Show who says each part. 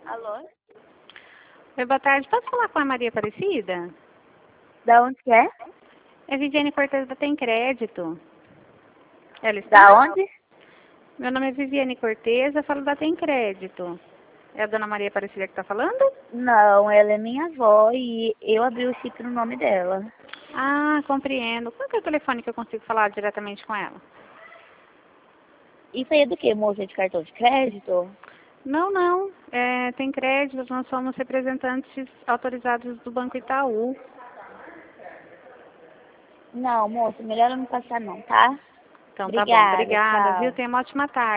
Speaker 1: Alô?
Speaker 2: Oi, boa tarde. Posso falar com a Maria Aparecida?
Speaker 1: Da onde que é?
Speaker 2: É Viviane Cortez da Tem Crédito. Ela está?
Speaker 1: Da onde?
Speaker 2: Meu nome é Viviane Cortez, eu falo da Tem Crédito. É a dona Maria Aparecida que está falando?
Speaker 1: Não, ela é minha avó e eu abri o chip no nome dela.
Speaker 2: Ah, compreendo. Qual que é o telefone que eu consigo falar diretamente com ela?
Speaker 1: Isso aí é do quê? Moça de cartão de crédito?
Speaker 2: Não, não. Tem Crédito, nós somos representantes autorizados do Banco Itaú.
Speaker 1: Não, moça, melhor eu não passar não, tá?
Speaker 2: Então tá bom.
Speaker 1: Obrigada,
Speaker 2: Obrigada, viu?
Speaker 1: tchau.
Speaker 2: Tenha uma ótima tarde.